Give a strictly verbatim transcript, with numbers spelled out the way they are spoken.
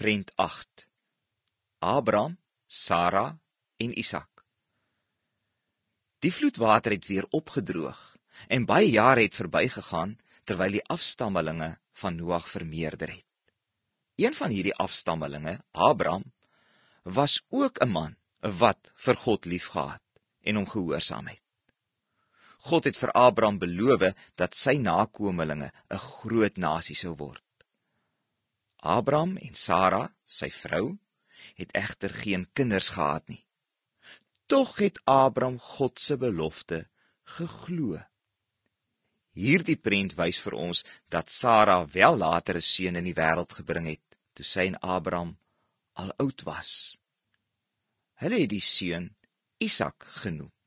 Prent agt. Abraham, Sara en Isak. Die vloedwater het weer opgedroog en baie jare het verbygegaan terwyl die afstammelinge van Noag vermeerder het. Een van hierdie afstammelinge, Abraham, was ook 'n man wat vir God liefgehad en hom gehoorsaam het. God het vir Abraham beloof dat sy nakomelinge 'n groot nasie sou word. Abraham en Sara, sy vrou, het egter geen kinders gehad nie. Tog het Abraham God se belofte geglo. Hierdie prent wys vir ons dat Sara wel later 'n seun in die wêreld gebring het, toe sy en Abraham al oud was. Hulle het die seun Isak genoem.